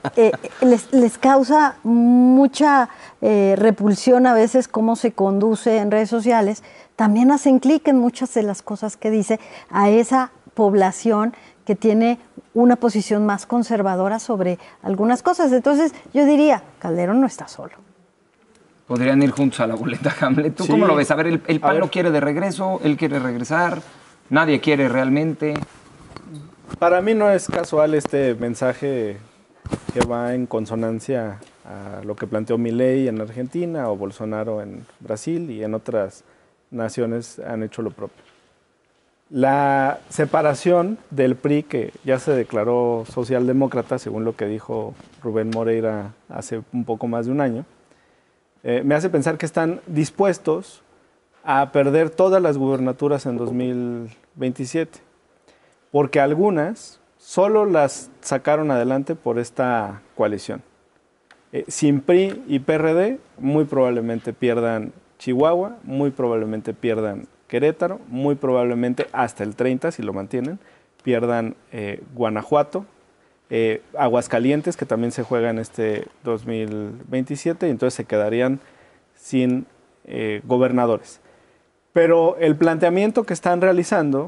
Les causa mucha repulsión a veces cómo se conduce en redes sociales. También hacen clic en muchas de las cosas que dice a esa población que tiene una posición más conservadora sobre algunas cosas. Entonces yo diría, Calderón no está solo. Podrían ir juntos a la boleta, Hamlet. ¿Tú cómo lo ves? A ver, el PAN lo quiere de regreso, él quiere regresar, nadie quiere realmente. Para mí no es casual este mensaje que va en consonancia a lo que planteó Milei en Argentina o Bolsonaro en Brasil, y en otras naciones han hecho lo propio. La separación del PRI, que ya se declaró socialdemócrata, según lo que dijo Rubén Moreira hace un poco más de un año, me hace pensar que están dispuestos a perder todas las gubernaturas en 2027, porque algunas solo las sacaron adelante por esta coalición. Sin PRI y PRD, muy probablemente pierdan Chihuahua, muy probablemente pierdan Querétaro, muy probablemente hasta el 30, si lo mantienen, pierdan Guanajuato, Aguascalientes, que también se juega en este 2027, y entonces se quedarían sin gobernadores. Pero el planteamiento que están realizando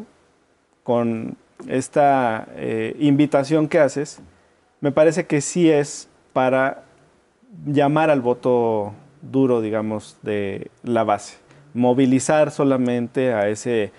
con esta invitación que haces, me parece que sí es para llamar al voto duro, digamos, de la base. Movilizar solamente a ese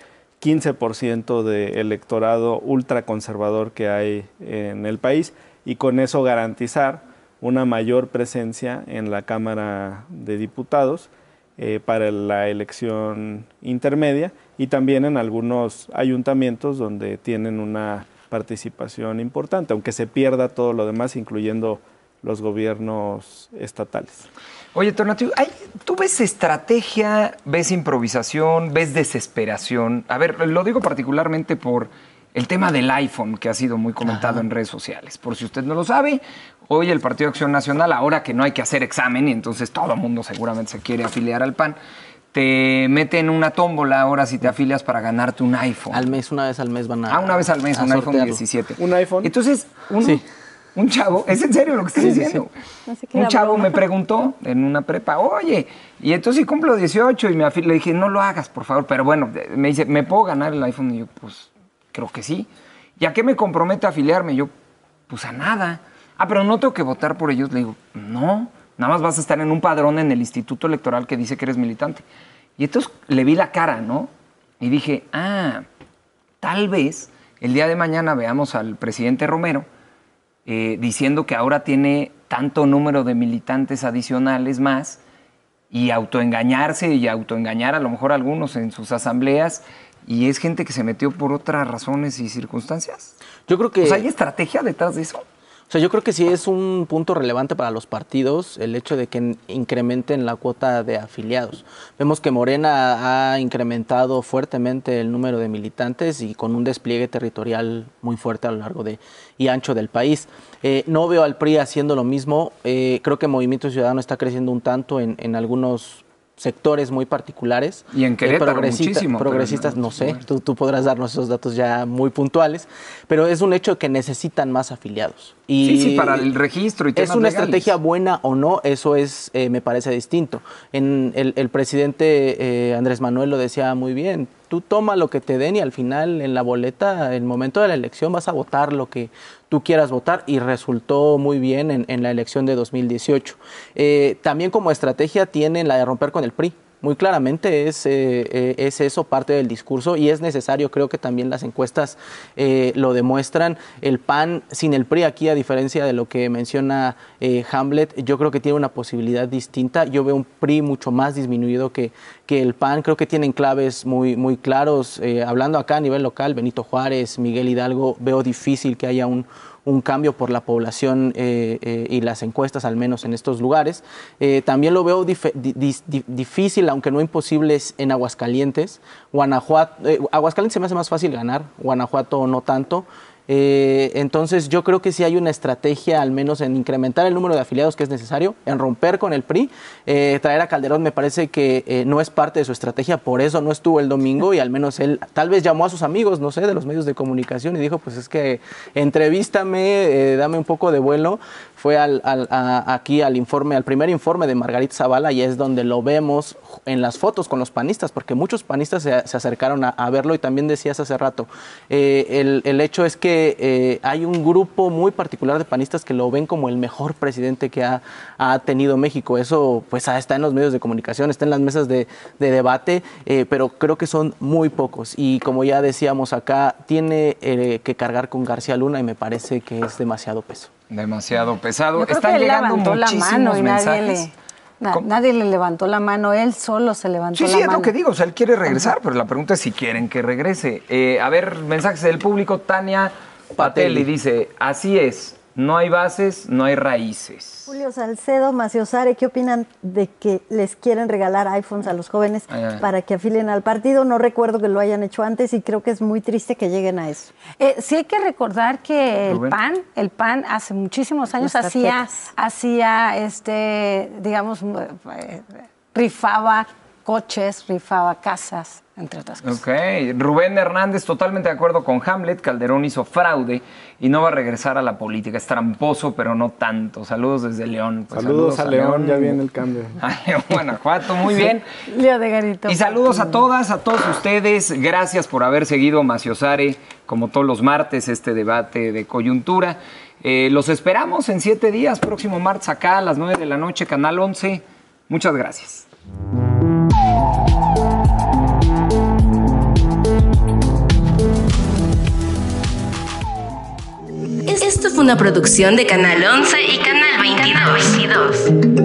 15% de electorado ultraconservador que hay en el país, y con eso garantizar una mayor presencia en la Cámara de Diputados para la elección intermedia, y también en algunos ayuntamientos donde tienen una participación importante, aunque se pierda todo lo demás, incluyendo los gobiernos estatales. Oye, Tonatiuh, ¿tú ves estrategia, ves improvisación, ves desesperación? A ver, lo digo particularmente por el tema del iPhone, que ha sido muy comentado en redes sociales. Por si usted no lo sabe, hoy el Partido de Acción Nacional, ahora que no hay que hacer examen y entonces todo el mundo seguramente se quiere afiliar al PAN, te mete en una tómbola ahora si te afilias para ganarte un iPhone. Al mes, una vez al mes van a una vez al mes, un sortearlo. iPhone 17. ¿Un iPhone? Entonces, un chavo, ¿es en serio lo que estás diciendo? No sé qué Un era chavo broma. me preguntó en una prepa, oye, y entonces si cumplo 18 y me afilio, le dije, no lo hagas, por favor, pero bueno, me dice, ¿me puedo ganar el iPhone? Y yo, pues, creo que sí. ¿Y a qué me compromete a afiliarme? Y yo, pues a nada. Ah, pero no tengo que votar por ellos. Le digo, no, nada más vas a estar en un padrón en el Instituto Electoral que dice que eres militante. Y entonces le vi la cara, ¿no? Y dije, tal vez el día de mañana veamos al presidente Romero diciendo que ahora tiene tanto número de militantes adicionales más, y autoengañarse y autoengañar a lo mejor a algunos en sus asambleas, y es gente que se metió por otras razones y circunstancias. Yo creo que... O sea, ¿hay estrategia detrás de eso? O sea, yo creo que sí es un punto relevante para los partidos el hecho de que incrementen la cuota de afiliados. Vemos que Morena ha incrementado fuertemente el número de militantes y con un despliegue territorial muy fuerte a lo largo y ancho del país. No veo al PRI haciendo lo mismo. Creo que Movimiento Ciudadano está creciendo un tanto en algunos sectores muy particulares. Y en Querétaro muchísimo. Progresistas, no sé, tú podrás darnos esos datos ya muy puntuales, pero es un hecho que necesitan más afiliados. Y sí, para el registro y temas ¿es una legales. estrategia buena o no? Eso es, me parece distinto. El presidente Andrés Manuel lo decía muy bien. Tú toma lo que te den y al final en la boleta, en el momento de la elección, vas a votar lo que tú quieras votar, y resultó muy bien en la elección de 2018. También como estrategia tienen la de romper con el PRI. Muy claramente es eso parte del discurso, y es necesario, creo que también las encuestas lo demuestran. El PAN sin el PRI aquí, a diferencia de lo que menciona Hamlet, yo creo que tiene una posibilidad distinta. Yo veo un PRI mucho más disminuido que el PAN. Creo que tienen claves muy claros. Hablando acá a nivel local, Benito Juárez, Miguel Hidalgo, veo difícil que haya un cambio por la población y las encuestas, al menos en estos lugares. También lo veo difícil, aunque no imposible, en Aguascalientes. Aguascalientes se me hace más fácil ganar, Guanajuato no tanto. Entonces yo creo que sí hay una estrategia, al menos en incrementar el número de afiliados que es necesario, en romper con el PRI. Traer a Calderón me parece que no es parte de su estrategia, por eso no estuvo el domingo, y al menos él tal vez llamó a sus amigos, no sé, de los medios de comunicación, y dijo, pues es que entrevístame, dame un poco de vuelo. Fue aquí al primer informe de Margarita Zavala, y es donde lo vemos en las fotos con los panistas, porque muchos panistas se acercaron a verlo. Y también decías hace rato, el hecho es que hay un grupo muy particular de panistas que lo ven como el mejor presidente que ha tenido México. Eso pues está en los medios de comunicación, está en las mesas de debate, pero creo que son muy pocos. Y como ya decíamos acá, tiene que cargar con García Luna, y me parece que es demasiado peso. Demasiado pesado. Yo creo Están que él llegando levantó la muchísimos mano y mensajes. nadie le levantó la mano, él solo se levantó la mano. Sí, es lo que digo, o sea, él quiere regresar, pero la pregunta es si quieren que regrese. A ver, mensajes del público. Tania Patelli dice, así es, no hay bases, no hay raíces. Julio Salcedo Maciosare, ¿qué opinan de que les quieren regalar iPhones a los jóvenes para que afilen al partido? No recuerdo que lo hayan hecho antes, y creo que es muy triste que lleguen a eso. Sí hay que recordar que el PAN hace muchísimos años digamos, rifaba coches, rifaba casas, entre otras cosas. Ok, Rubén Hernández, totalmente de acuerdo con Hamlet. Calderón hizo fraude y no va a regresar a la política. Es tramposo, pero no tanto. Saludos desde León. Pues saludos a León, ya viene el cambio. A León, Guanajuato, muy bien. Leo de Garito. Y saludos a todas, a todos ustedes. Gracias por haber seguido Maciosare, como todos los martes, este debate de coyuntura. Los esperamos en 7 días, próximo martes acá a las 9 de la noche, Canal 11. Muchas gracias. Esto fue una producción de Canal 11 y Canal 22.